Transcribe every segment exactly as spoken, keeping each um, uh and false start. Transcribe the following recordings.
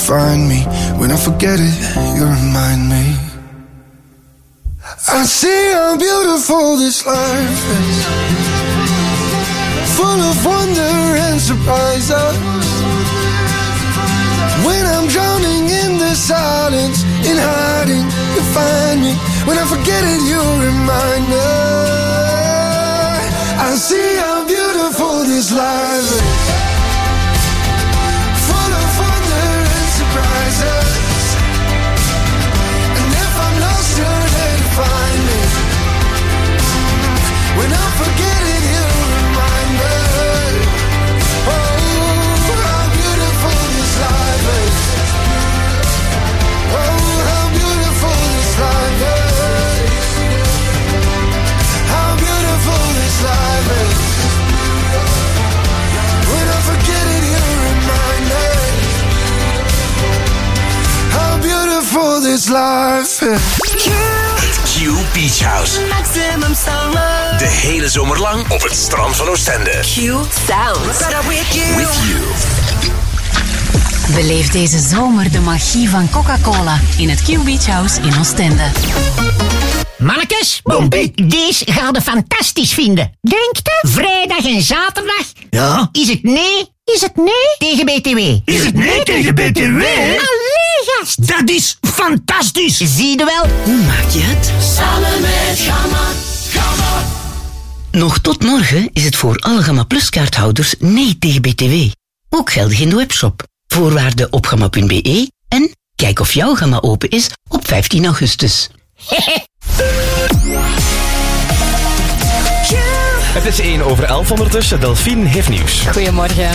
find me. When I forget it, you remind me. I see how beautiful this life is, full of wonder and surprises. When I'm drowning in the silence, in hiding, you find me. When I forget it, you remind me. I see how beautiful this life is, full of wonder and surprises. And if I'm lost, you're there to find me. When I forget it, you remind me. Oh, how beautiful this life is. Oh, how beautiful this life is. How beautiful this life is. When I forget it, you remind me. How beautiful this life is. Het Q Beach House. Maximum summer. De hele zomer lang op het strand van Oostende. Q Sounds. With you. With you. Beleef deze zomer de magie van Coca-Cola in het Q Beach House in Oostende. Mannekes, deze gaan we fantastisch vinden. Denkt u? Vrijdag en zaterdag? Ja? Is het nee? Is het nee tegen B T W? Is het nee tegen B T W? Allee, gast. Dat is fantastisch. Zie je wel? Hoe maak je het? Samen met Gamma. Gamma. Nog tot morgen is het voor alle Gamma Plus kaarthouders nee tegen B T W. Ook geldig in de webshop. Voorwaarden op gamma punt b e en kijk of jouw Gamma open is op vijftien augustus. Het is één over elf ondertussen. Delphine heeft nieuws. Goedemorgen.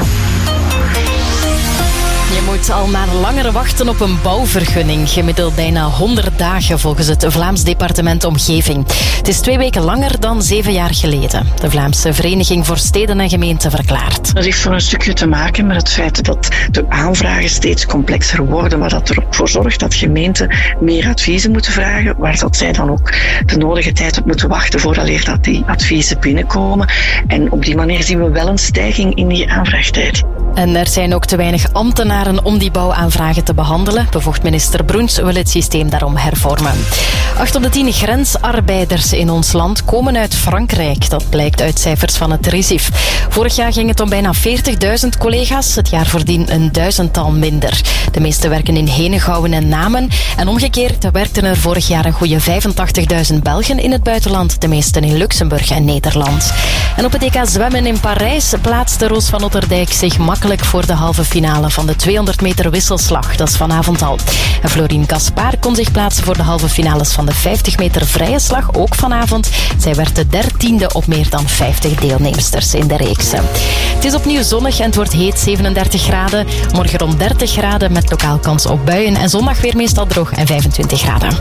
Je moet al maar langer wachten op een bouwvergunning. Gemiddeld bijna honderd dagen volgens het Vlaams Departement Omgeving. Het is twee weken langer dan zeven jaar geleden. De Vlaamse Vereniging voor Steden en Gemeenten verklaart. Dat heeft voor een stukje te maken met het feit dat de aanvragen steeds complexer worden, waar dat ervoor zorgt dat gemeenten meer adviezen moeten vragen, waar dat zij dan ook de nodige tijd op moeten wachten vooraleer dat die adviezen binnenkomen. En op die manier zien we wel een stijging in die aanvraagtijd. En er zijn ook te weinig ambtenaren om die bouwaanvragen te behandelen. Bevoegd minister Broens wil het systeem daarom hervormen. Acht op de tien grensarbeiders in ons land komen uit Frankrijk. Dat blijkt uit cijfers van het RISIF. Vorig jaar ging het om bijna veertigduizend collega's. Het jaar voordien een duizendtal minder. De meeste werken in Henegouwen en Namen. En omgekeerd werkten er vorig jaar een goede vijfentachtigduizend Belgen in het buitenland. De meesten in Luxemburg en Nederland. En op het E K zwemmen in Parijs plaatste Roos van Otterdijk zich makkelijk voor de halve finale van de tweehonderd meter wisselslag. Dat is vanavond al. En Florine Gaspard kon zich plaatsen voor de halve finales van de vijftig meter vrije slag, ook vanavond. Zij werd de dertiende op meer dan vijftig deelnemsters in de reeks. Het is opnieuw zonnig en het wordt heet, zevenendertig graden. Morgen rond dertig graden met lokaal kans op buien. En zondag weer meestal droog en vijfentwintig graden.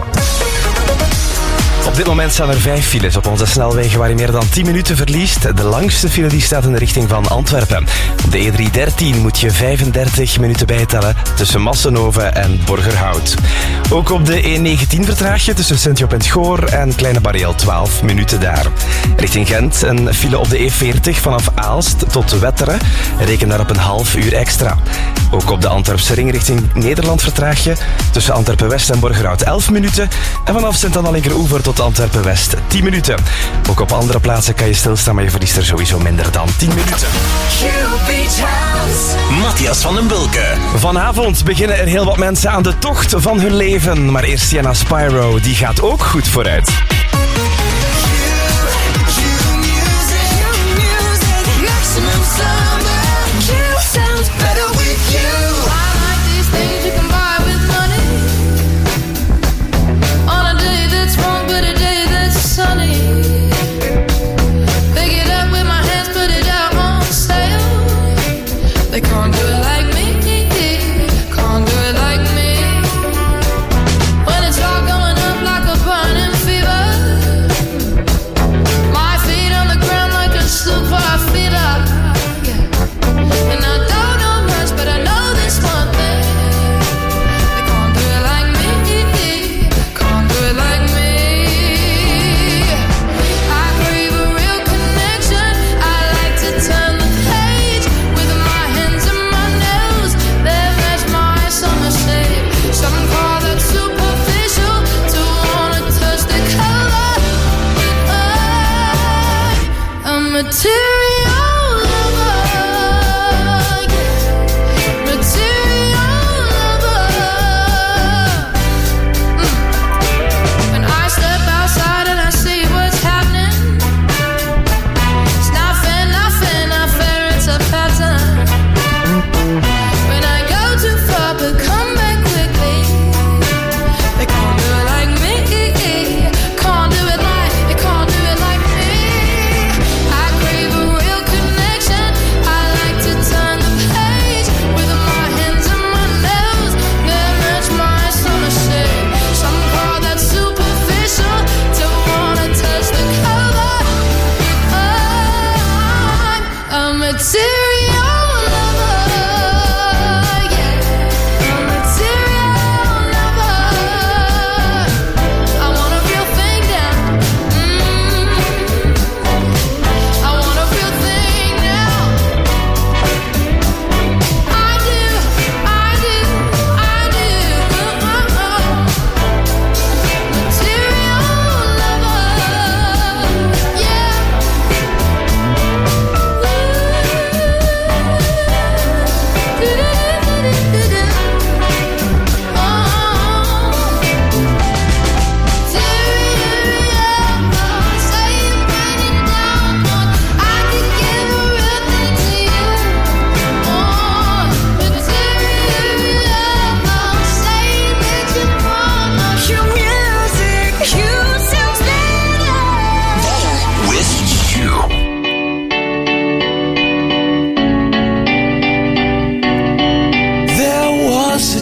Op dit moment staan er vijf files op onze snelwegen waar je meer dan tien minuten verliest. De langste file die staat in de richting van Antwerpen. Op de E driehonderddertien moet je vijfendertig minuten bijtellen tussen Massenhoven en Borgerhout. Ook op de E negentien vertraag je tussen Sint-Job en het Goor en Kleine Barriel twaalf minuten daar. Richting Gent een file op de E veertig vanaf Aalst tot Wetteren. Reken daar op een half uur extra. Ook op de Antwerpse ring richting Nederland vertraag je tussen Antwerpen-West en Borgerhout elf minuten. En vanaf Sint-Anna-Linkeroever tot Antwerpen-West tien minuten. Ook op andere plaatsen kan je stilstaan, maar je verliest er sowieso minder dan tien minuten. Matthias van den Bulke. Vanavond beginnen er heel wat mensen aan de tocht van hun leven. Maar eerst Sienna Spyro, die gaat ook goed vooruit. They can't do it like me, can't do it like me. When it's all going up like a burning fever.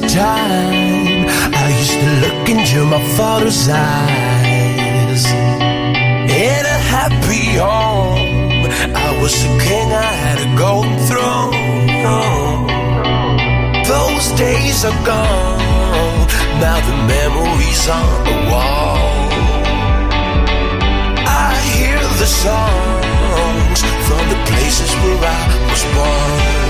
time I used to look into my father's eyes. In a happy home, I was a king, I had a golden throne. Those days are gone, now the memories on the wall. I hear the songs from the places where I was born.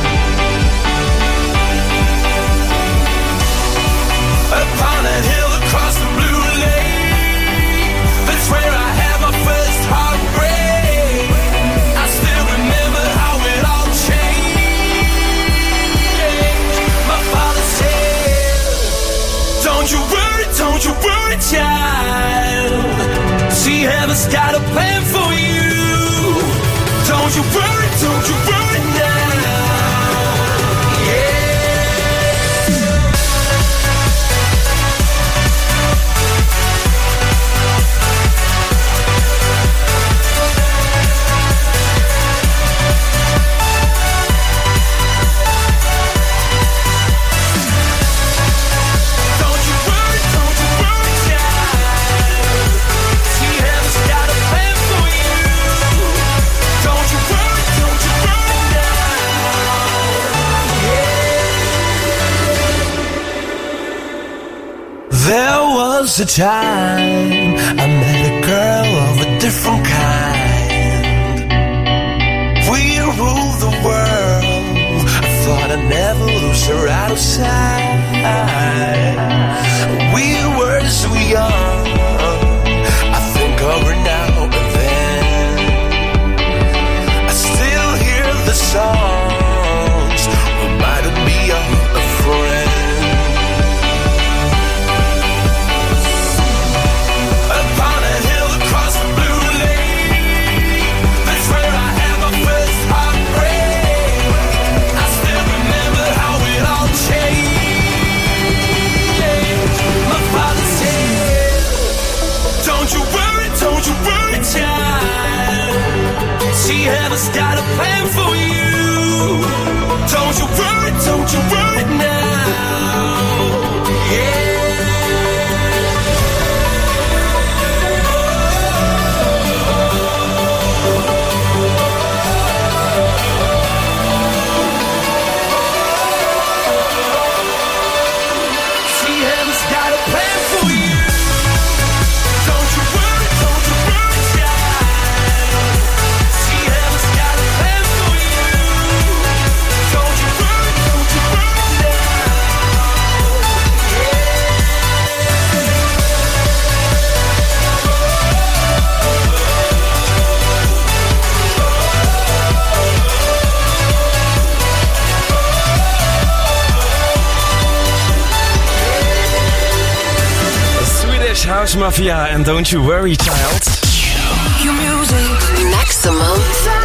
Upon a hill across the blue lake, that's where I had my first heartbreak. I still remember how it all changed. My father said, don't you worry, don't you worry, child. See, heaven's got a plan for you. Don't you worry, don't you worry now. Yeah. There was a time I met a girl of a different kind. We ruled the world. I thought I'd never lose her out of sight. We were so young. I think of her now and then. I still hear the songs reminding me of a friend. See, heaven's got a plan for you. Don't you worry, don't you worry now. Yeah. See, heaven's got a plan for you. Don't you worry, don't you worry, child. See, heaven's got a plan for you. Don't you worry, don't you worry now. Swedish House Mafia en Don't You Worry Child. Q music. Maximum.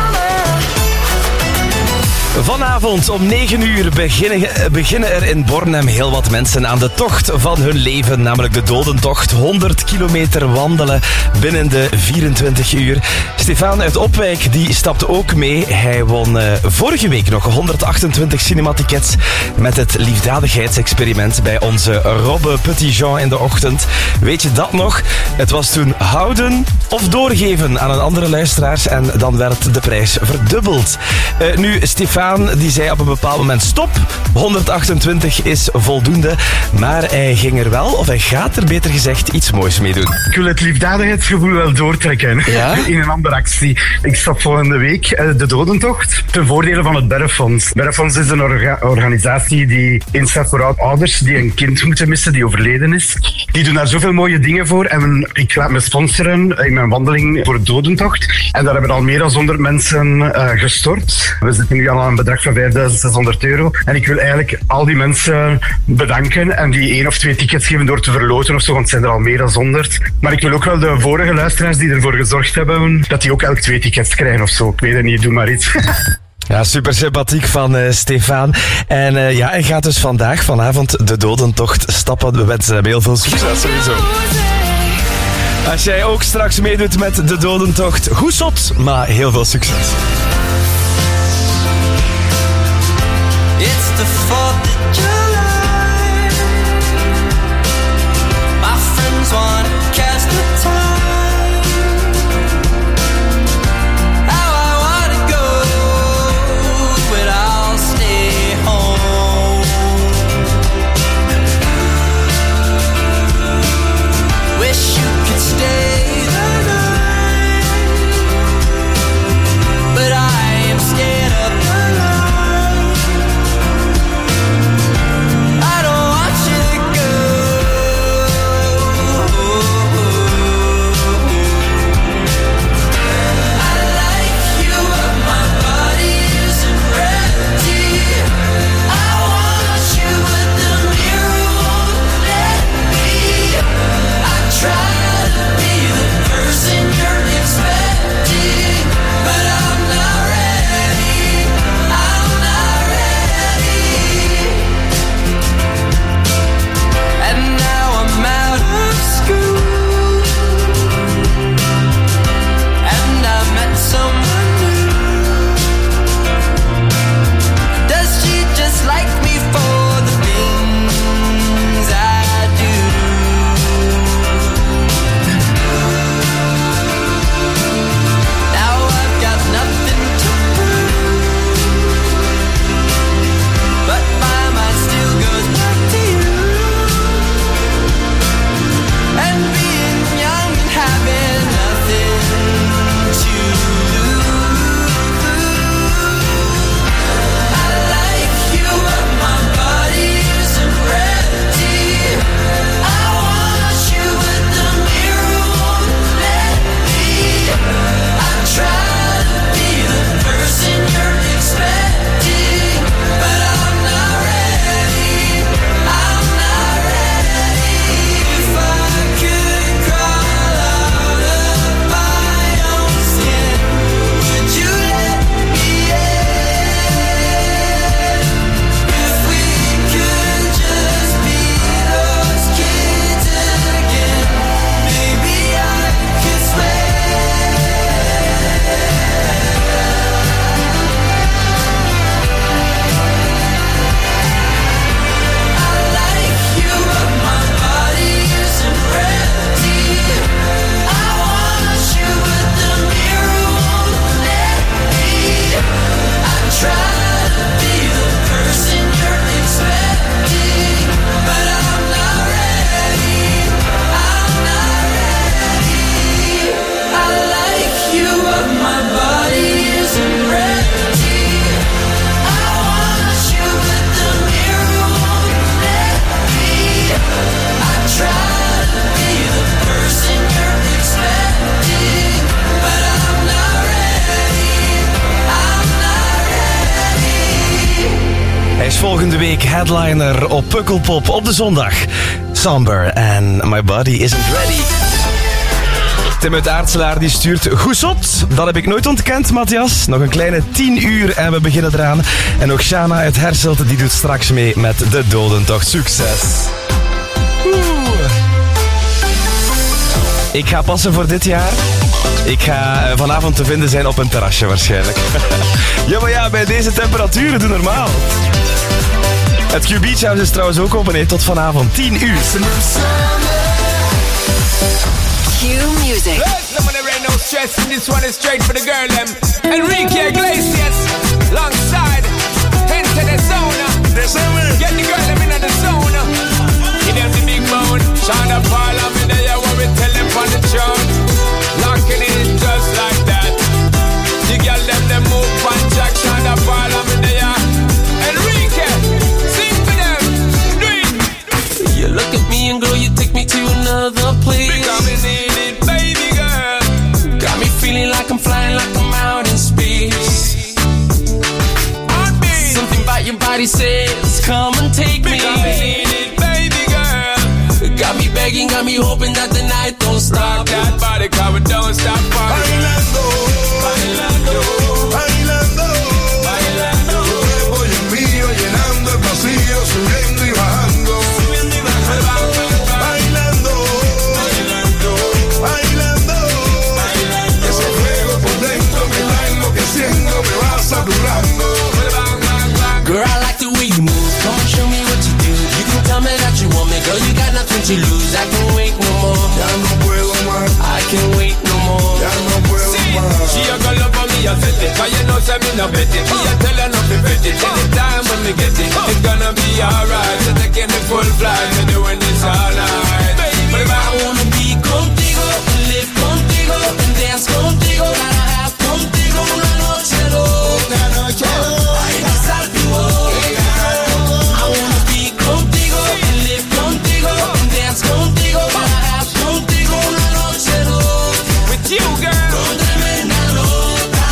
Vanavond om negen uur beginnen, beginnen er in Bornem heel wat mensen aan de tocht van hun leven, namelijk de dodentocht. honderd kilometer wandelen binnen de vierentwintig uur. Stefan uit Opwijk die stapt ook mee. Hij won uh, vorige week nog honderdachtentwintig cinematickets met het liefdadigheidsexperiment bij onze Robbe Petitjean in de ochtend. Weet je dat nog? Het was toen houden of doorgeven aan een andere luisteraars en dan werd de prijs verdubbeld. Uh, nu, Stefan die zei op een bepaald moment stop, honderdachtentwintig is voldoende, maar hij ging er wel, of hij gaat er beter gezegd, iets moois mee doen. Ik wil het liefdadigheidsgevoel wel doortrekken, ja? In een andere actie. Ik stap volgende week de dodentocht ten voordele van het Berrefonds. Berrefonds is een orga- organisatie die instaat voor ouders die een kind moeten missen, die overleden is. Die doen daar zoveel mooie dingen voor en ik laat me sponsoren in mijn wandeling voor de dodentocht. En daar hebben al meer dan honderd mensen uh, gestort. We zitten nu al aan een bedrag van vijfduizend zeshonderd euro. En ik wil eigenlijk al die mensen bedanken en die één of twee tickets geven door te verloten of zo, want het zijn er al meer dan honderd. Maar ik wil ook wel de vorige luisteraars die ervoor gezorgd hebben, dat die ook elk twee tickets krijgen of zo. Ik weet het niet, doe maar iets. Ja, super sympathiek van uh, Stefan. En uh, ja, hij gaat dus vandaag, vanavond, de dodentocht stappen. We wensen hem heel veel succes sowieso. Als jij ook straks meedoet met de dodentocht, goed zot, maar heel veel succes. It's the fourth of July. week headliner op Pukkelpop op de zondag. Somber en My Body Isn't Ready. Tim uit Aartselaar die stuurt goed zot. Dat heb ik nooit ontkend, Matthias. Nog een kleine tien uur en we beginnen eraan. En ook Shana uit Herselt die doet straks mee met de Dodentocht. Succes. Oeh. Ik ga passen voor dit jaar. Ik ga vanavond te vinden zijn op een terrasje waarschijnlijk. Ja, maar ja, bij deze temperaturen, doe normaal. Het Q Beach House is trouwens ook open, hè, tot vanavond tien uur. Q Music. There ain't no stress, and this one is straight for the girl, them. Enrique Iglesias, alongside, enter the zone. Get the girl, them in the zone. Give them the big bone. Shonda Paul, I'm in there, what we tell them on the throne. Locking it just like that. The girl, them, them move on track. Shonda Paul, I'm in there. Enrique, sing for them. Do it. You look at me and girl, you take me to another place. Because we need it, baby girl. Got me feeling like I'm flying, like I'm out in space. Something about your body says, come and take me. Because we need it, baby girl. Got me begging, got me hoping that the night don't stop. Rock that body, cause we don't stop Bailando, bailando, bailando, bailando. Tu cuerpo y el mío llenando el vacío, subiendo y bajando. Subiendo y bajando. Bailando, bailando, bailando, bailando. Ese fuego por dentro me está enloqueciendo, me va saturando. Girl, I like the way you move. Come on, show me what you do. You can tell me that you want me, girl. You got nothing to lose. I can't wait no more. Ya no puedo más. I can't wait no more. Ya no puedo más. She a girl up on me, I set it. Cause you know, say me no bet it. Me a tell her not to bet it. Anytime when me get it, it's gonna be alright. So taking the full flight, me doing this all night. Baby, I wanna be contigo, live contigo, and dance contigo. Gotta have contigo una noche loca. Una noche loca. Ay, besar tu boca. I wanna be contigo, live contigo, and dance contigo. Gotta have contigo una noche loca. with you, girl. Con tremenda nota.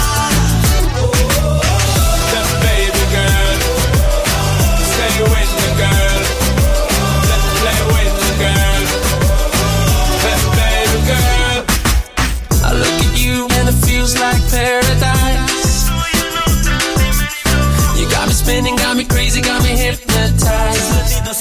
The baby girl. Stay with the girl. Let's play with the girl. The baby girl. I look at you and it feels like paradise. You got me spinning, got me crazy, got me hypnotized.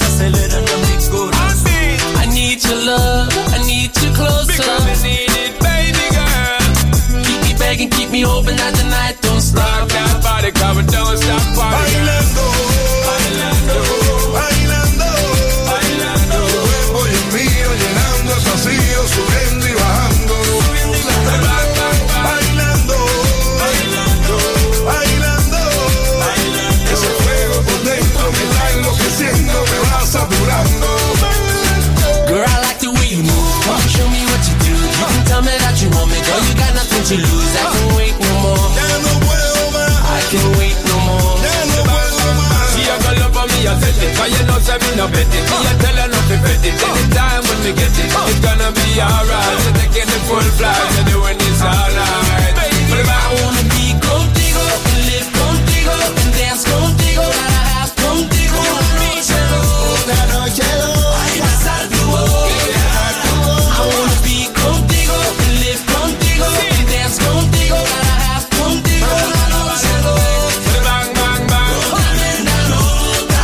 I need your love, I need you closer. Because we need it, baby girl. Keep me begging, keep me hoping that the night don't stop. Rock that body, cause we don't stop partying. Bailando, bailando, bailando, bailando. Tu cuerpo y el mío llenando el vacío, subiendo y bajando. Subiendo y bajando. Bailando, bailando, bailando, bailando. Ese fuego por dentro me está enloqueciendo, me va saturando. Girl, I like the way you move. Come on, show me what you do. You can tell me that you want me, girl. You got nothing to lose. I can't wait no more. Ya no puedo más. I can't wait no more. Ya no puedo más. She a girl up on me, I set it. Cause you know, say me no bet it. Me a tell her not to bet it. Anytime when we get it, it's gonna be alright. So taking the full flight, so doing this all night. Baby, I wanna be contigo, live contigo, and dance contigo. Gotta have contigo una noche loca. Una noche loca. Ay, besar tu boca. I wanna be contigo, live contigo, and dance contigo. Gotta have contigo una noche loca. bang, bang, bang. Tremenda nota.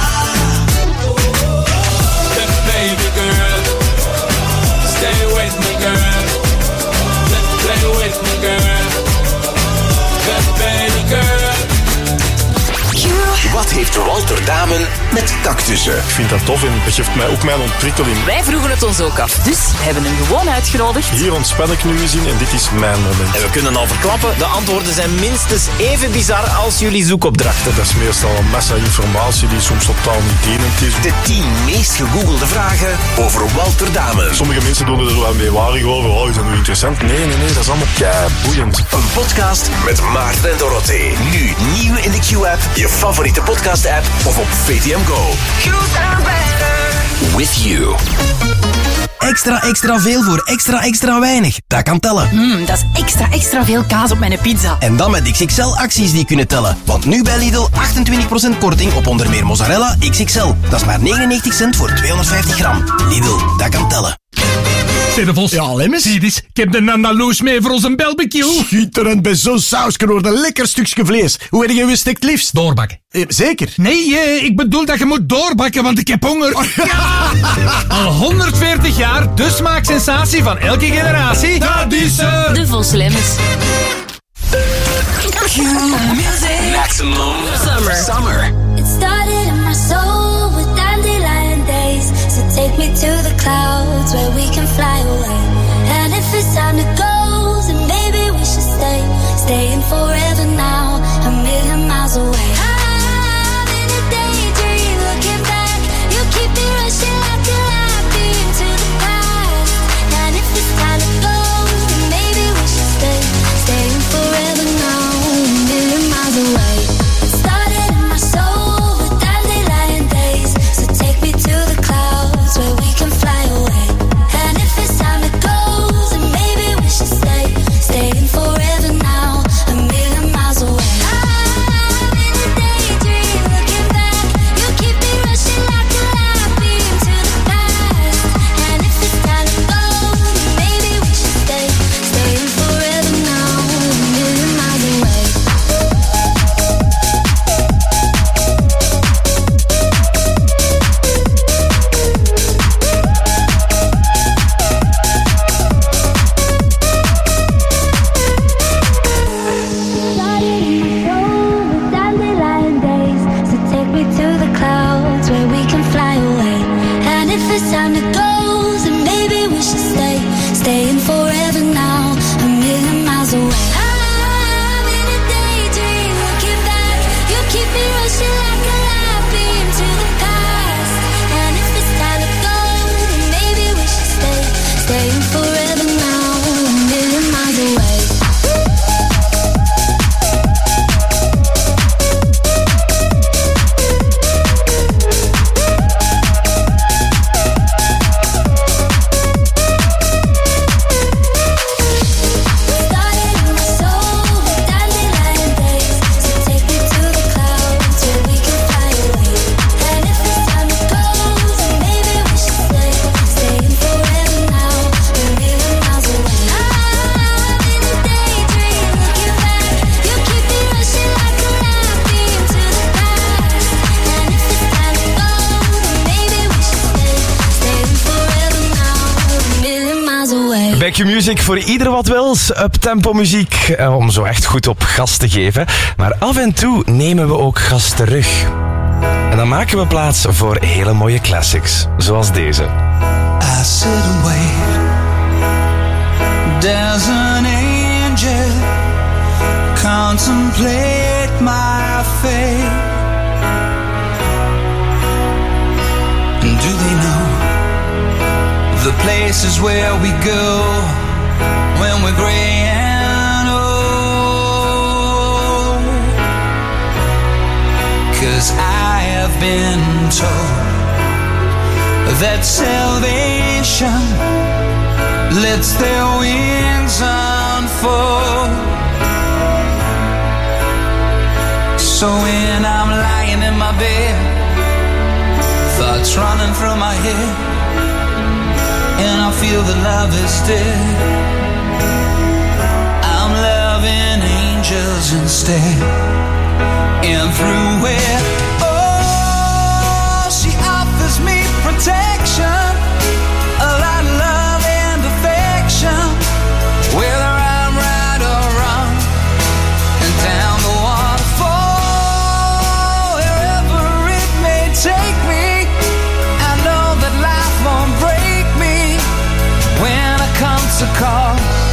The baby girl. Stay with me, girl. Let's play with me, girl. The baby girl. Wat heeft Walter Damen met cactussen? Ik vind dat tof en dat geeft mij ook mijn ontwikkeling. Wij vroegen het ons ook af, dus hebben hem gewoon uitgenodigd. Hier ontspan ik nu eens in en dit is mijn moment. En we kunnen al verklappen, de antwoorden zijn minstens even bizar als jullie zoekopdrachten. Dat is meestal een massa informatie die soms totaal niet dienend is. De tien meest gegoogelde vragen over Walter Damen. Sommige mensen doen er wel meewarig over. Oh, is dat nu interessant? Nee, nee, nee, dat is allemaal kei boeiend. Een podcast met Maarten en Dorothee. Nu nieuw in de Q-app, je favoriete podcast-app of op V T M Go. With you. extra extra veel voor extra extra weinig. Dat kan tellen. Mmm, dat is extra extra veel kaas op mijn pizza. En dan met X X L-acties die kunnen tellen. Want nu bij Lidl achtentwintig procent korting op onder meer mozzarella X X L. Dat is maar negenennegentig cent voor tweehonderdvijftig gram. Lidl, dat kan tellen. Zeg de Vos. Ja, Lemmens. Zie eens, ik heb de Andaloes mee voor onze barbecue. Schitterend, bij zo'n saus kan worden een lekker stukje vlees. Hoe heb je gestekt liefst? Doorbakken. Eh, zeker? Nee, eh, ik bedoel dat je moet doorbakken, want ik heb honger. Ja! Al honderdveertig jaar, de smaaksensatie van elke generatie. Dat is er. De Vos Lemmens. Maximum Summer. Summer. It started in my soul with dandelion days. So take me to the clouds where we can fly away. And if it's time to go, then maybe we should stay. Staying forever now, a million miles away. I'm in a daydream looking back. You keep me rushing like a light beam to the past. And if it's time to go, then maybe we should stay. Staying forever now, a million miles away. It started in my soul with dandelion days. So take me to the clouds where we can fly away. And if it's time to go, then maybe we should stay. Staying forever now, a million miles away. I'm in a daydream looking back. You keep me rushing like a light beam to the past. And if it's time to go, then maybe we should stay. Staying forever now, a million miles away. Started in my soul with dandelion days. So take me to the clouds where we can fly away. And if it's time to go, then maybe we should stay. Staying forever now, a million miles away. I'm in a daydream looking back. You keep me rushing like a light beam to the past. And if it's time to go, then maybe we should stay. Staying forever now, a million miles away. Started in my soul with dandelion days. So take me to the clouds where we can fly away. And if it's time to go, then maybe we should stay. Staying forever now, a million miles away. I'm in a daydream looking back. You keep me rushing like a light beam to the past. And if it's time to go, then maybe we should stay. Staying forever now, a million miles away. Back Your Music voor ieder wat wils. Uptempo muziek eh, om zo echt goed op gas te geven. Maar af en toe nemen we ook gas terug. En dan maken we plaats voor hele mooie classics. Zoals deze. I sit and wait. There's an angel. Contemplate my fate. And do they know the places where we go when we're gray and old? 'Cause I have been told that salvation lets their wings unfold. So when I'm lying in my bed, thoughts running through my head, and I feel that love is dead, I'm loving angels instead. And through it, oh, she offers me protection, a lot of love and affection, whether I'm right or wrong, and down the waterfall, wherever it may take me, I know that life won't break me when I come to call.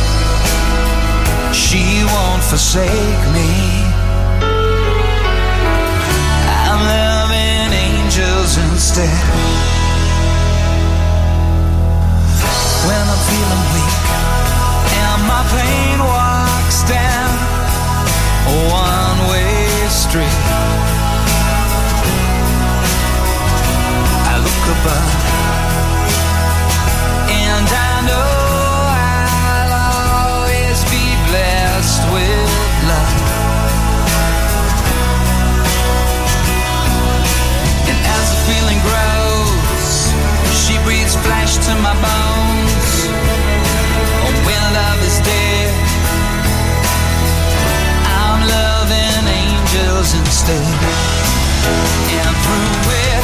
She won't forsake me. I'm loving angels instead. When I'm feeling weak and my pain walks down a one-way street, I look above and trusted. And through it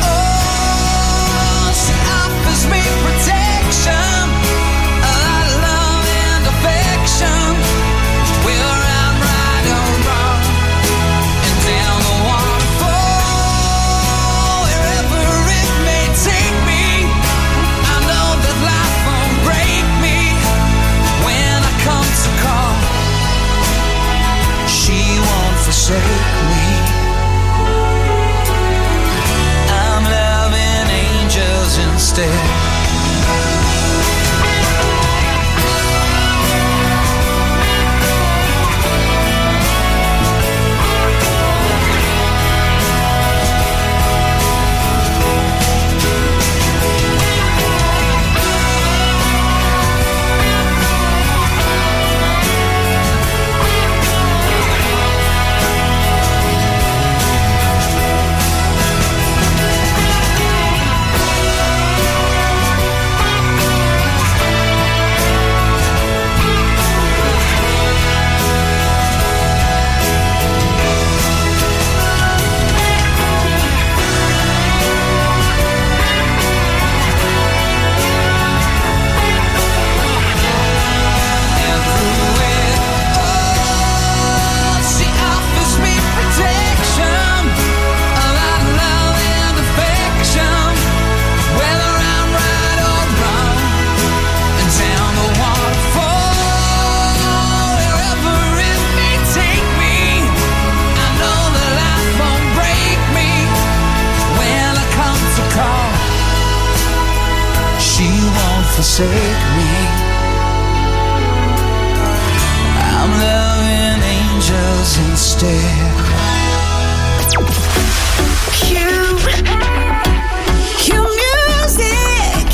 all, she offers me protection, a lot of love and affection. Whether I'm right or wrong, and down the waterfall, wherever it may take me, I know that life won't break me when I come to call. She won't forsake me. I'm loving angels instead. Forsake me. I'm loving angels instead. Cue, cue music.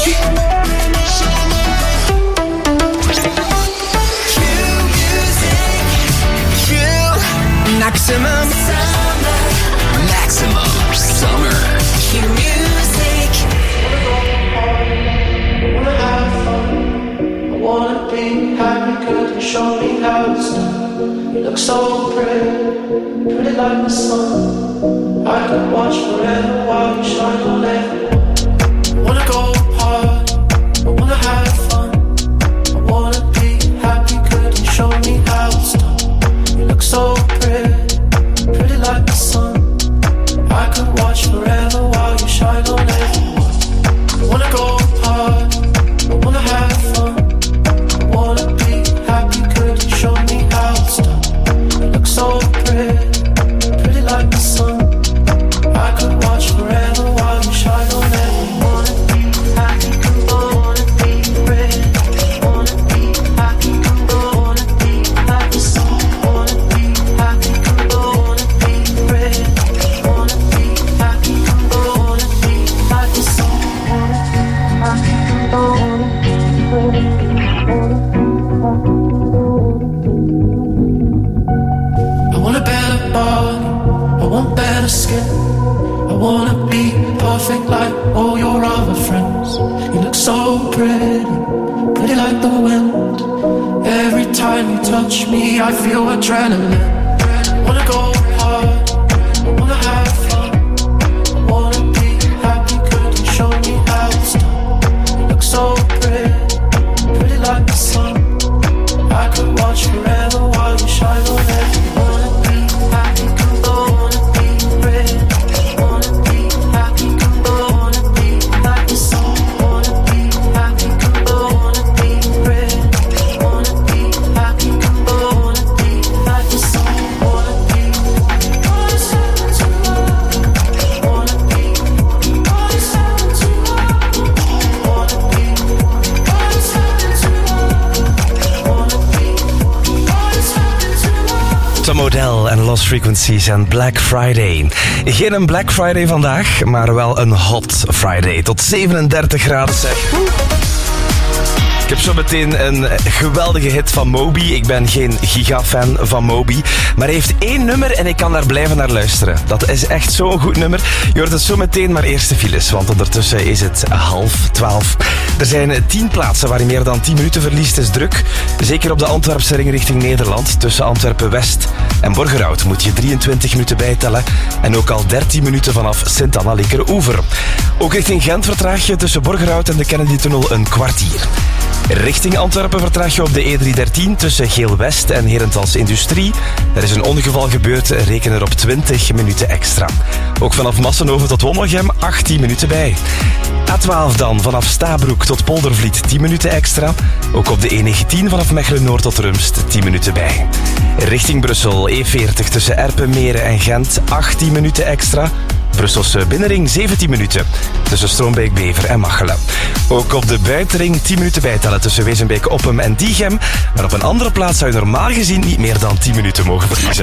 Cue music. Cue maximum summer. Maximum summer. Cue music. I wanna be happy, could you show me how it's done? You look so pretty, pretty like the sun. I could watch forever while you shine on everyone. I wanna go hard, I wanna have fun. I wanna be happy, could you show me how it's done? You look so pretty, pretty like the sun. I could watch forever while you shine on everyone. I wanna go hard, I wanna have fun. I wanna be happy, could you show me how it's done? You look so pretty, pretty like the sun. I could watch forever while you shine on everyone. Wanna be happy, come on, wanna be pretty. Wanna be happy, come on, wanna be like the sun. Wanna be happy, come on, wanna be pretty. Wanna be happy, come on, wanna be like the sun. Wanna be happy, come on, wanna be pretty. I want a better body, I want better skin. I wanna be perfect like all your other friends. You look so pretty, pretty like the wind. Every time you touch me, I feel adrenaline. I wanna go hard, I wanna have fun. I wanna be happy, could you show me how it's done? You look so pretty, pretty like the sun. I could watch forever while you shine on everyone. Wanna be happy, come on, wanna be pretty. Wanna be happy, come on, wanna be like the sun. Wanna be happy, come on, wanna be pretty. Wanna be happy, come on, wanna be like the sun. Wanna be, wanna something to love. Wanna be, wanna something to love. Wanna be, wanna something to love. Wanna be, wanna something to love. Tom Odell en Lost Frequencies en Black Friday. Geen een Black Friday vandaag, maar wel een Hot Friday. Tot zevenendertig graden zeg. Ik heb zo meteen een geweldige hit van Moby. Ik ben geen gigafan van Moby. Maar hij heeft één nummer en ik kan daar blijven naar luisteren. Dat is echt zo'n goed nummer. Je hoort het zo meteen, maar eerst de files. Want ondertussen is het half twaalf. Er zijn tien plaatsen waar je meer dan tien minuten verliest. Het is druk. Zeker op de Antwerpse ring richting Nederland. Tussen Antwerpen-West en Borgerhout moet je drieëntwintig minuten bijtellen. En ook al dertien minuten vanaf Sint-Anna-Linkeroever. Ook richting Gent vertraag je tussen Borgerhout en de Kennedy-tunnel een kwartier. Richting Antwerpen vertraag je op de E driehonderddertien tussen Geel-West en Herentals Industrie. Er is een ongeval gebeurd, reken er op twintig minuten extra. Ook vanaf Massenhoven tot Wommelgem achttien minuten bij. A twaalf dan, vanaf Stabroek tot Poldervliet tien minuten extra. Ook op de E negentien vanaf Mechelen-Noord tot Rumst tien minuten bij. Richting Brussel, E veertig tussen Erpen, Meren en Gent achttien minuten extra. Brusselse binnenring zeventien minuten tussen Stroombeek, Bever en Machelen. Ook op de buitenring tien minuten bijtellen tussen Wezenbeek, Oppem en Diegem. Maar op een andere plaats zou je normaal gezien niet meer dan tien minuten mogen verliezen.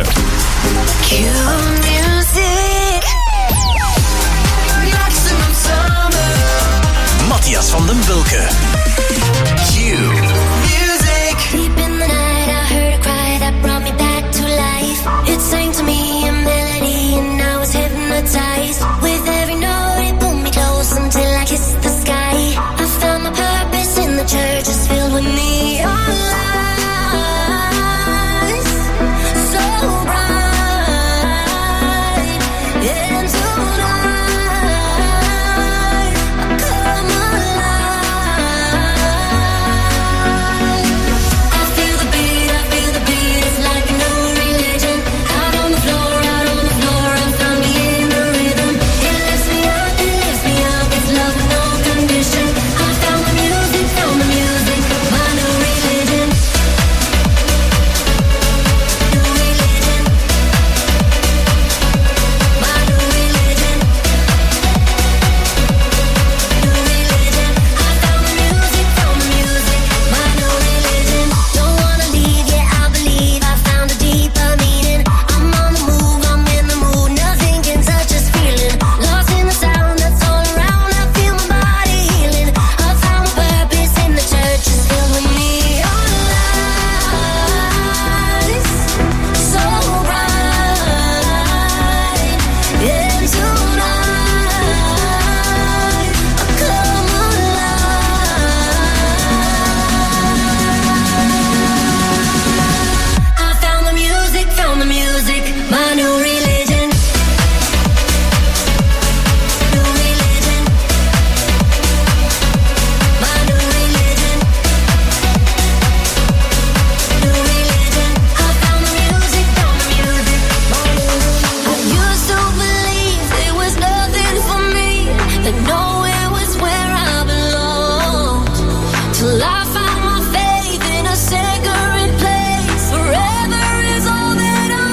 Matthias van den Bulke. Q Music. Deep in the night I heard a cry that brought me back to life. It sang to me a melody and I was hypnotized. With every note it pulled me close until I kissed the sky. I found my purpose in the church is filled with neon lights. So bright. And tonight I come alive. I feel the beat, I feel the beat. It's like a new religion. Out on the floor, out on the floor. I found me in the rhythm. It lifts me up, it lifts me up. It's love with no condition. I found the music, found the music. My new religion. New religion. My new religion. New religion. I found the music, found the music. My new religion. Don't wanna leave, yeah, I believe I found a deeper meaning. I'm on the move, I'm in the mood. Nothing can touch this feeling. Lost in the sound that's all around. I feel my body healing. I found my purpose in the church. It's filled with neon lights. So bright. And tonight I come alive. I found the music, found the music. My new religion. New religion. My new religion. New religion. I found the music, found the music. My new religion. I used to believe there was nothing for me, that nowhere was where I belonged. Till I found my faith in a sacred place. Forever is all that I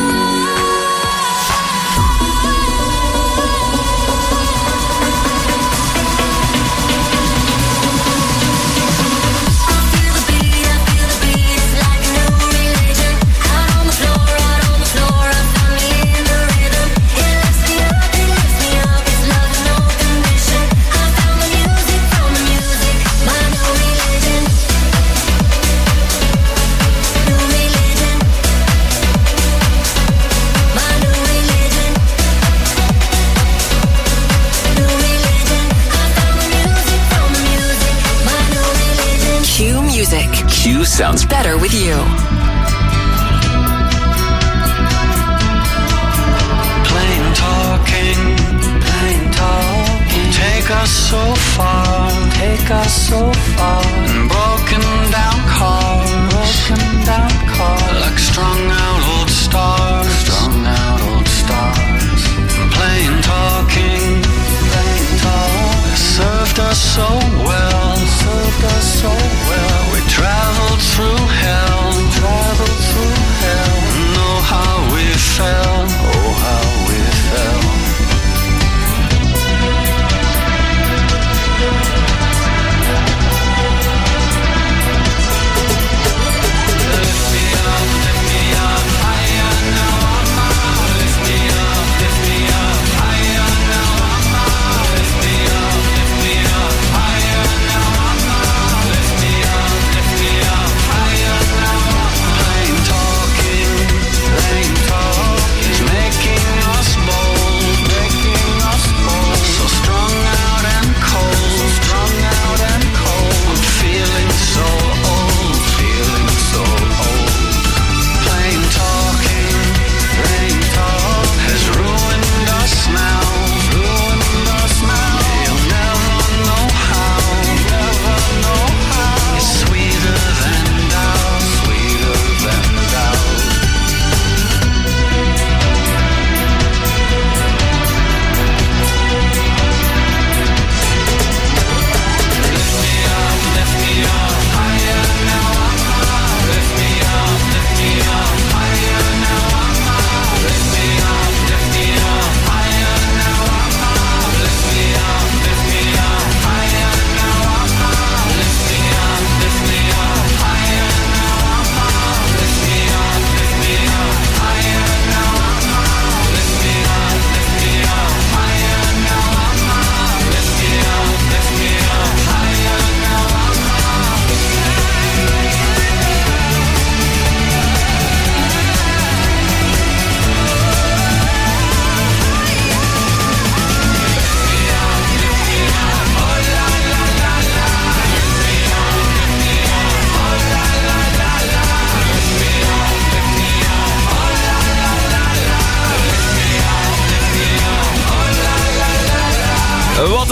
feel the beat, I feel the beat. It's like a new religion. Out on the floor, out on the floor. I found me in the rhythm. It lifts me up, it lifts me up. It's love with no condition. I found the music, found the music. My new religion. New religion. My new religion. New religion. I found the music, found the music. My new religion. Q Music. Q sounds Better with you. Plain talking, plain talking. Take us so far, take us so far. Broken down cars, broken down cars. Like strung out old stars, strung out old stars. Plain talking, plain talk. Served us so well, served us so well. We traveled through hell, traveled through hell. Know how we fell, oh how we fell. Lift me up, lift me up.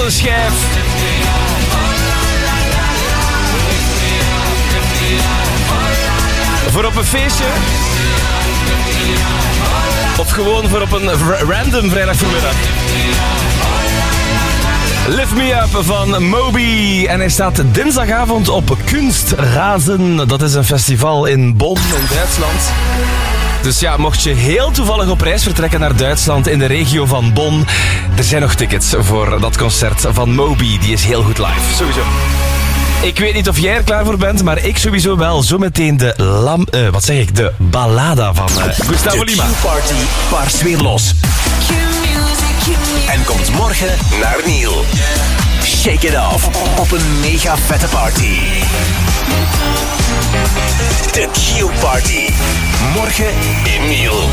een schijf. Voor op een feestje. Of gewoon voor op een r- random vrijdagvoormiddag. Lift Me Up van Moby. En hij staat dinsdagavond op Kunstrasen. Dat is een festival in Bonn in Duitsland. Dus ja, mocht je heel toevallig op reis vertrekken naar Duitsland in de regio van Bonn, er zijn nog tickets voor dat concert van Moby. Die is heel goed live, sowieso. Ik weet niet of jij er klaar voor bent, maar ik sowieso wel. Zometeen de lam... Uh, wat zeg ik? De ballada van uh, Gustavo Lima. De Q-party barst weer los. En komt morgen naar Neil. Shake it off op een mega vette party. De Q-party. Morgen in Neil.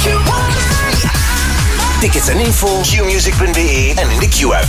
Tickets en info q music punt b e en in de Q-app.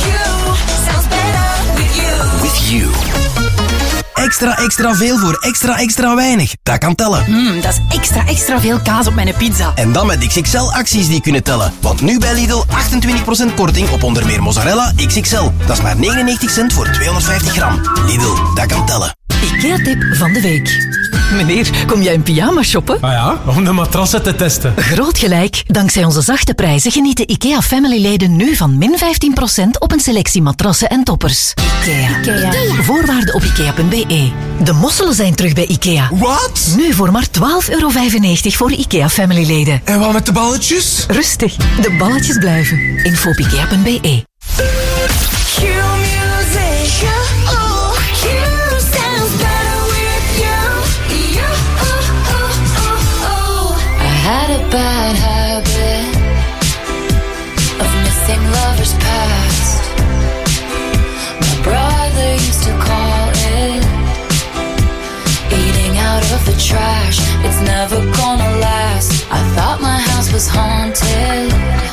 With you. Extra, extra veel voor extra, extra weinig. Dat kan tellen. Mmm, dat is extra, extra veel kaas op mijn pizza. En dan met X X L-acties die kunnen tellen. Want nu bij Lidl achtentwintig procent korting op onder meer mozzarella X X L. Dat is maar negenennegentig cent voor tweehonderdvijftig gram. Lidl, dat kan tellen. IKEA-tip van de week. Meneer, kom jij in pyjama shoppen? Ah ja, om de matrassen te testen. Groot gelijk. Dankzij onze zachte prijzen genieten IKEA Family-leden nu van min vijftien procent op een selectie matrassen en toppers. IKEA. IKEA. Voorwaarden op ikea punt b e. De mosselen zijn terug bij IKEA. Wat? Nu voor maar twaalf euro vijfennegentig voor IKEA Family-leden. En wat met de balletjes? Rustig, de balletjes blijven. Info op ikea punt b e. Had a bad habit of missing lovers past. My brother used to call it eating out of the trash. It's never gonna last. I thought my house was haunted.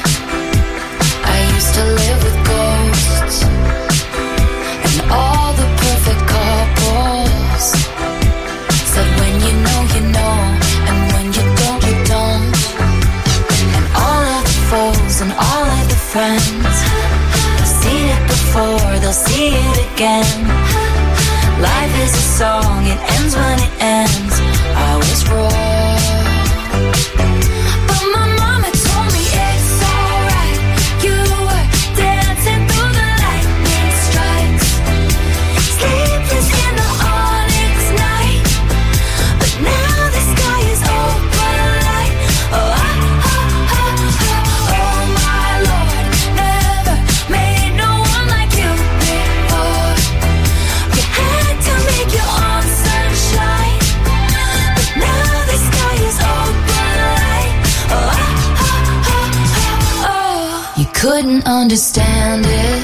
I used to live with ghosts and all the perfect couples said when you know you know, and when you don't you don't. And all of the foes and all of the friends have seen it before, they'll see it again. Life is a song, it ends when it ends. I was wrong, but my mama told me it's alright. You were dancing through the lightning strikes, sleepless in the onyx night. But now the sky is open light. Oh, ah, ah, ah, ah, oh my Lord, never made no one like you before. You had to make your own sunshine, but now the sky is open light. Oh, ah, ah, ah, ah, oh. You couldn't understand it,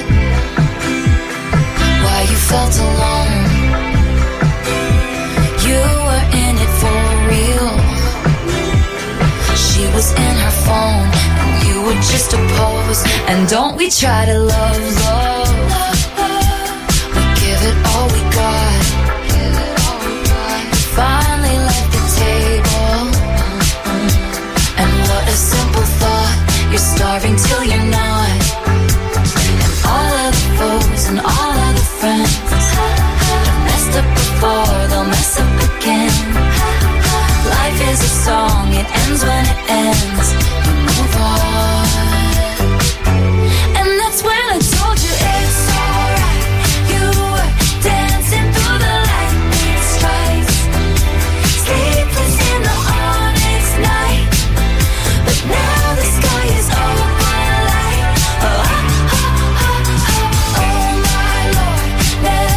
why you felt alone. You were in it for real. She was in her phone, and you were just a pose. And don't we try to love, love? We give it all we got. Finally left the table, and what a simple thought. You're starving till you're not. And all of the foes and all of the friends have messed up before, they'll mess up again. Life is a song, it ends when it ends. You move on. And that's when I told you it's alright. You were dancing through the lightning strikes, sleepless in the onyx night. But now the sky is open light. Oh, ah, ah, ah, ah, oh my Lord, never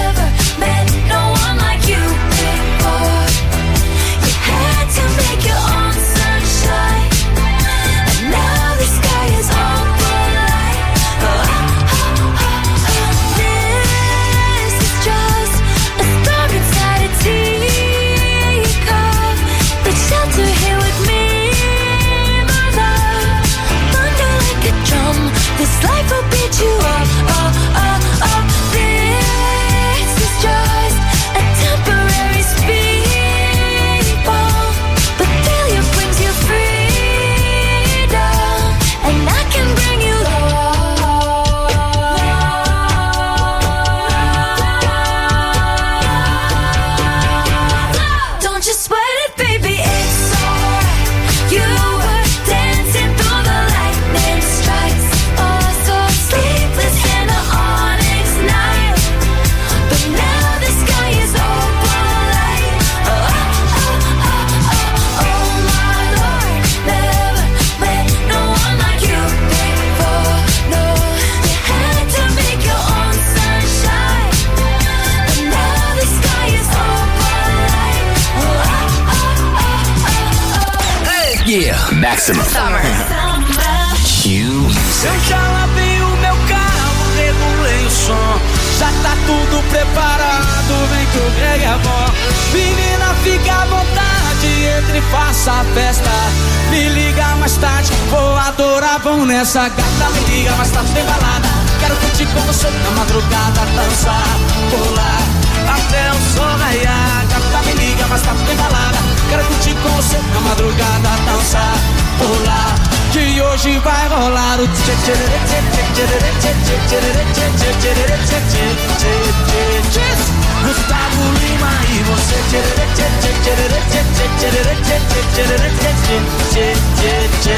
Maximum. Q Music. Eu já lavei o meu carro, regulei o som. Já tá tudo preparado, vem que o reggae é bom. Menina, fica à vontade, entre e faça a festa. Me liga mais tarde, vou adorar, vão nessa gata. Me liga mais tarde, tem balada. Quero curtir com você na madrugada, dançar, pular até o sol raiar. Gata, me liga mais tarde, tem balada. Quero curtir com você na madrugada, dançar, pular, que hoje vai rolar o tchê tchê tchê tchê tchê tchê tchê tchê tchê tchê tchê. Gustavo Lima e você tchê tchê tchê tchê tchê tchê tchê tchê tchê tchê.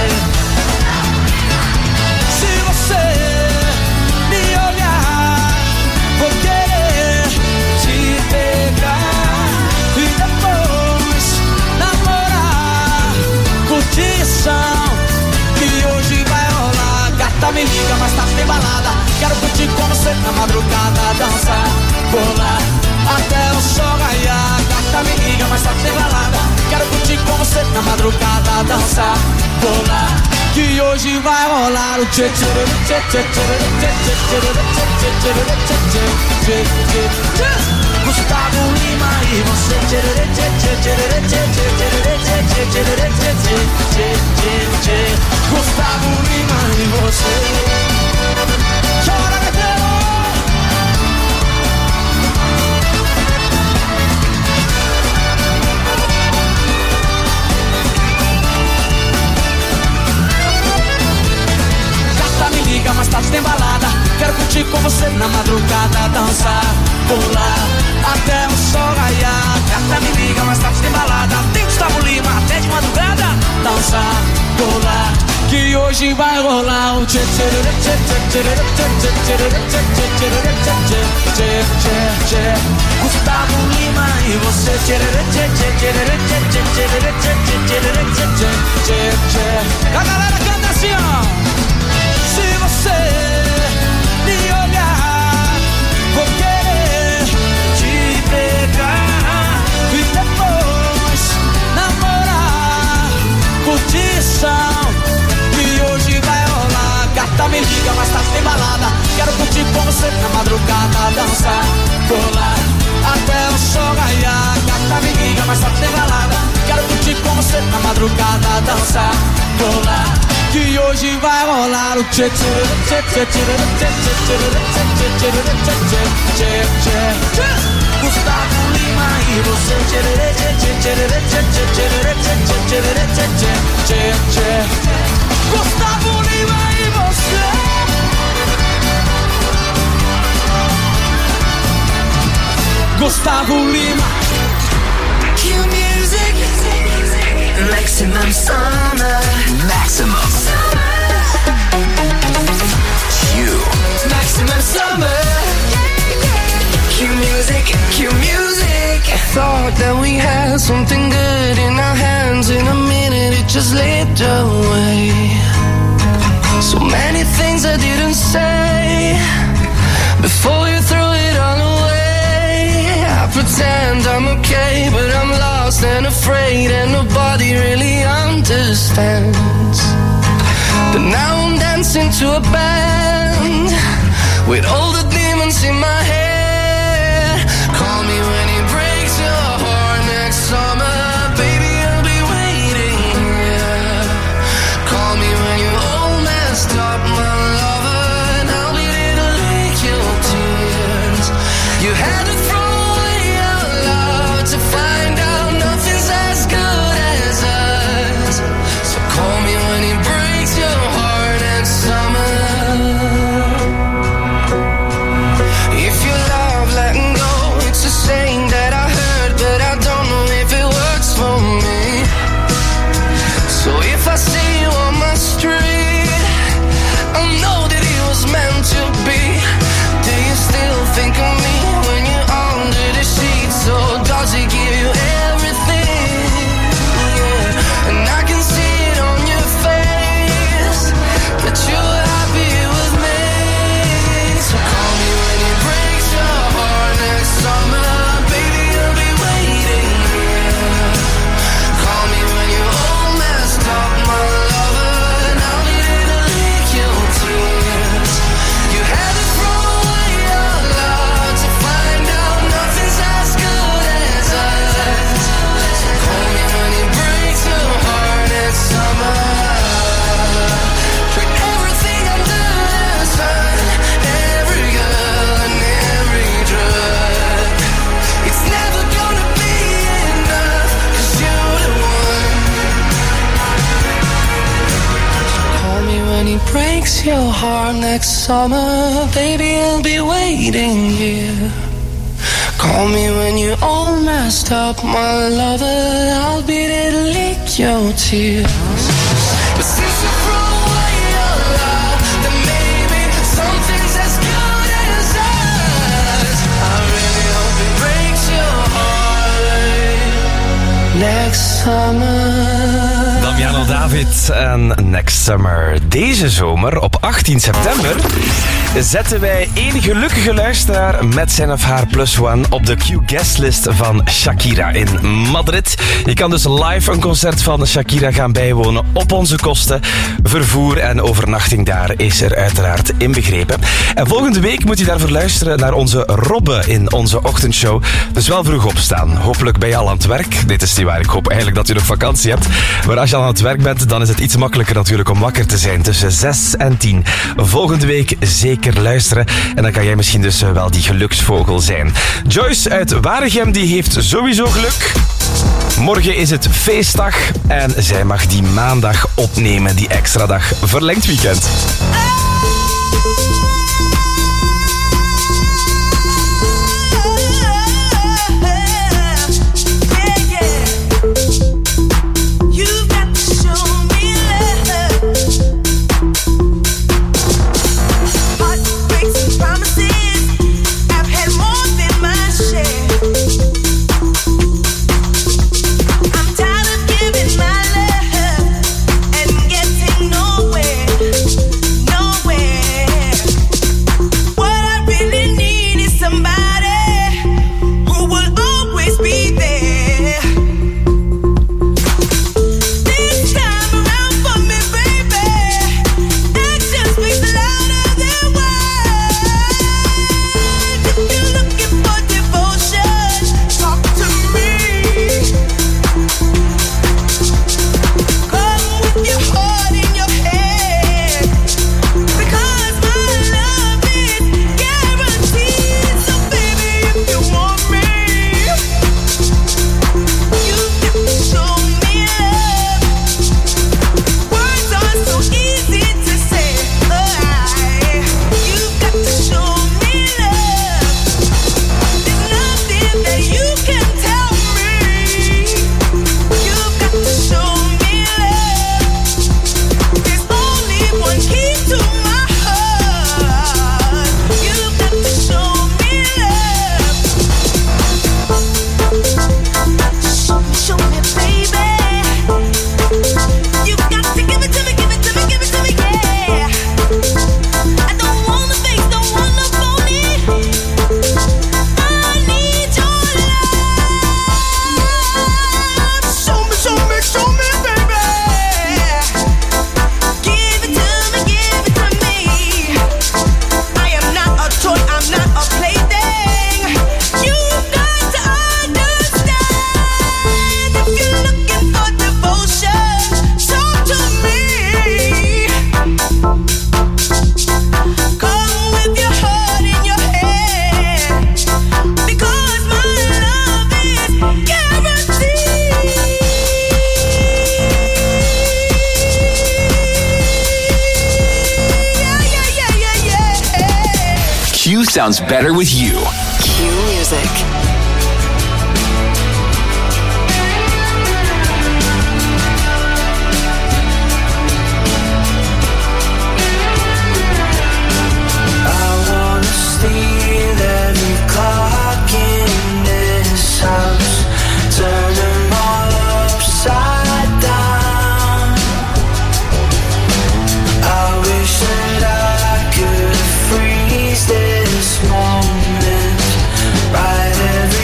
Se você me olhar, vou querer te pegar e depois namorar, curtição, que hoje vai rolar. Gata, me liga, mas tá sem balada. Quero curtir com você na madrugada, dançar, pular até o sol raiar. Gata, me liga, mas tá sem balada. Quero curtir com você na madrugada, dançar, pular, que hoje vai rolar o tchê tchê tchê tchê tchê tchê tchê tchê tchê tchê. Gustavo Lima e você tchê tchê tchê tchê tchê tchê tchê tchê tchê. Gustavo Lima e você. Chora, Gateiro! Me liga, mais tarde tem balada. Quero curtir com você na madrugada, dançar, pular até o sol raiar. Gata, me liga, mais tarde tem balada. Tem Gustavo Lima até de madrugada, dançar, pular, que hoje vai rolar o tchê tchê tchê tchê tchê tchê tchê tchê tchê tchê. Gustavo Lima e você tchê tchê tchê tchê tchê tchê tchê tchê tchê. A galera canta assim, ó. Se você me olhar, vou querer te pegar e depois namorar, curtição, que hoje vai rolar. Gata, me liga, mas tá sem balada. Quero curtir com você na madrugada, dançar, pular até o sol raiar. Gata, me liga, mas tá sem balada. Quero curtir com você na madrugada, dançar, pular, que hoje vai rolar o tchê tchê tchê tchê tchê tchê tchê tchê tchê. Gustavo Lima e você tchê tchê tchê tchê tchê tchê tchê tchê. Gustavo Lima e você. Gustavo Lima. Q Music. Maximum Summer. Maximum. Q. Maximum Summer. Q Music. Q Music. Thought that we had something good in our hands. In a minute it just slipped away. So many things I didn't say before you threw it all away. I pretend I'm okay, but I'm lost and afraid, and nobody really understands. But now I'm dancing to a band with all the demons in my head. Call me when it breaks your heart next summer, baby, I'll be waiting, yeah. Call me when you're all messed up, my lover, and I'll be there to lick your tears. You had to throw away your love to find out nothing's as good as us. So call me when it breaks your heart next summer. If you love letting go, it's a saying that I heard, but I don't know if it works for me. So if I see you on my street, I know that it was meant to be. Do you still think of me when you're breaks your heart next summer, baby, I'll be waiting here. Call me when you're all messed up, my lover, I'll be there to lick your tears. But since you threw away your love, then maybe something's as good as us. I really hope it breaks your heart next summer. Damiano David en Next Summer. Deze zomer, op achttien september, zetten wij één gelukkige luisteraar met zijn of haar plus one op de Q-guestlist van Shakira in Madrid. Je kan dus live een concert van Shakira gaan bijwonen op onze kosten. Vervoer en overnachting daar is er uiteraard inbegrepen. En volgende week moet je daarvoor luisteren naar onze Robbe in onze ochtendshow. Dus wel vroeg opstaan. Hopelijk ben je al aan het werk. Dit is niet waar, ik hoop eigenlijk dat je nog vakantie hebt. Maar als je al aan het werk bent, dan is het iets makkelijker natuurlijk om wakker te zijn tussen zes en tien. Volgende week zeker luisteren en dan kan jij misschien dus wel die geluksvogel zijn. Joyce uit Waregem, die heeft sowieso geluk. Morgen is het feestdag en zij mag die maandag opnemen, die extra dag verlengd weekend. Sounds better with you. Q Music. This moment, right every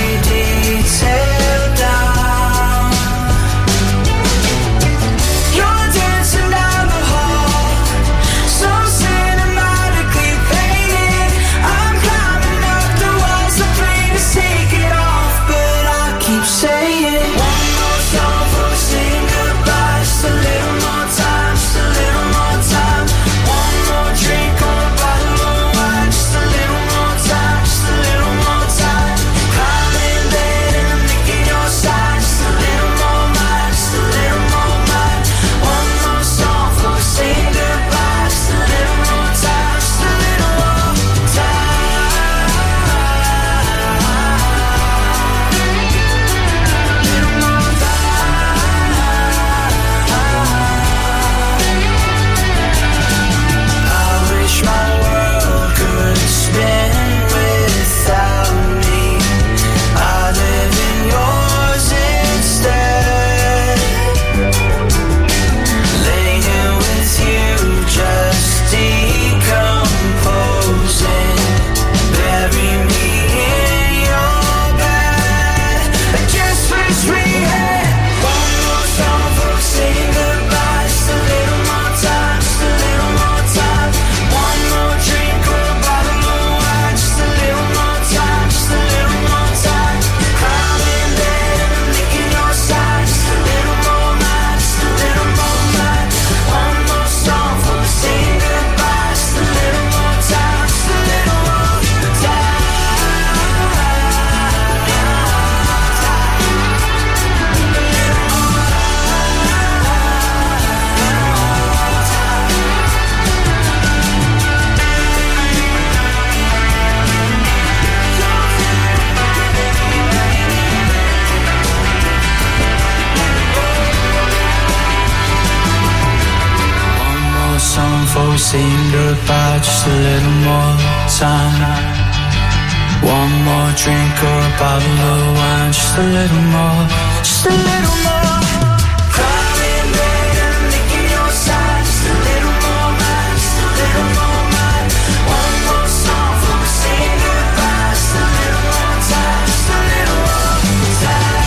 saying goodbye just a little more time. One more drink or a bottle of wine, just a little more, just a little more. Crying red and licking your side, just a little more mine, just a little more mine. One more song for me saying goodbye, just a little more time, just a little more time.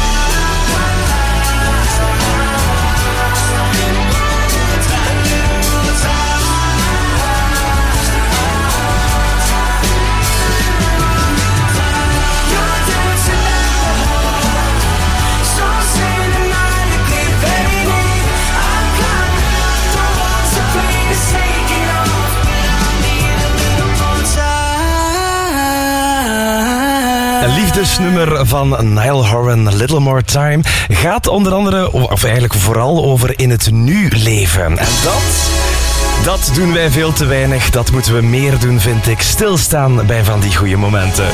Een liefdesnummer van Niall Horan, Little More Time, gaat onder andere, of eigenlijk vooral over in het nu leven. En dat, dat doen wij veel te weinig. Dat moeten we meer doen, vind ik. Stilstaan bij van die goede momenten.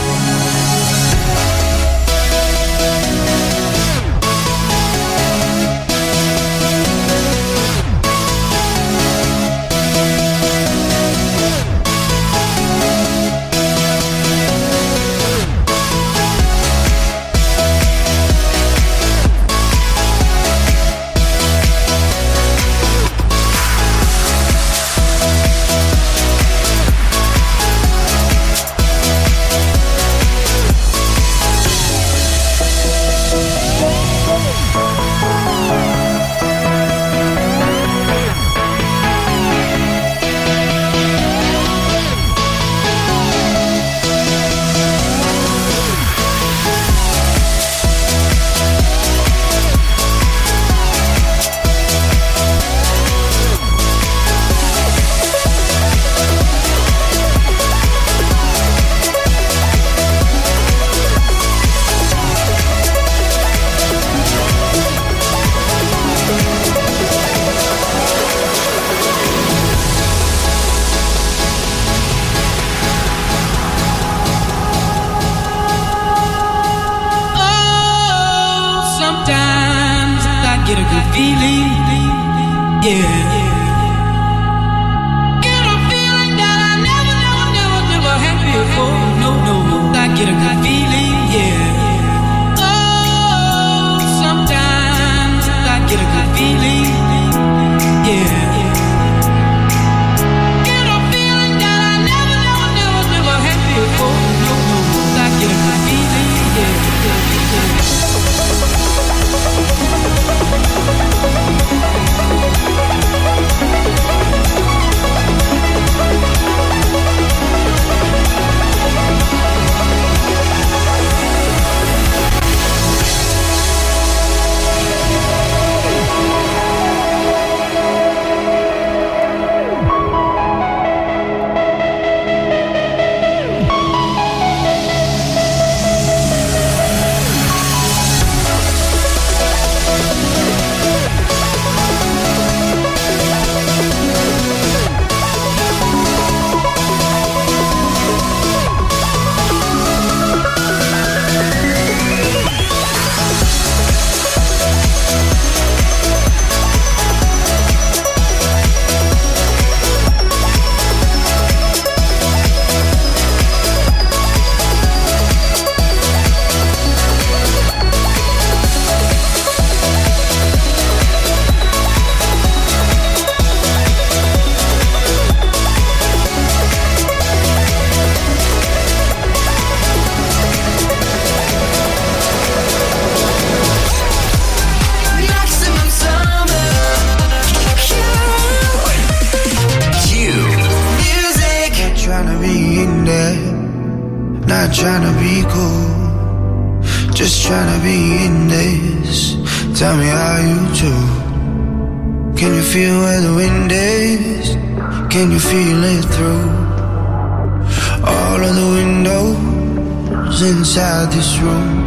Inside this room,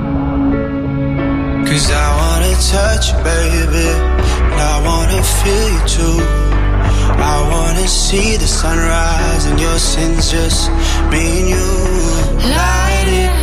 'cause I wanna touch you, baby, and I wanna feel you too. I wanna see the sunrise and your sins, just me and you. Light it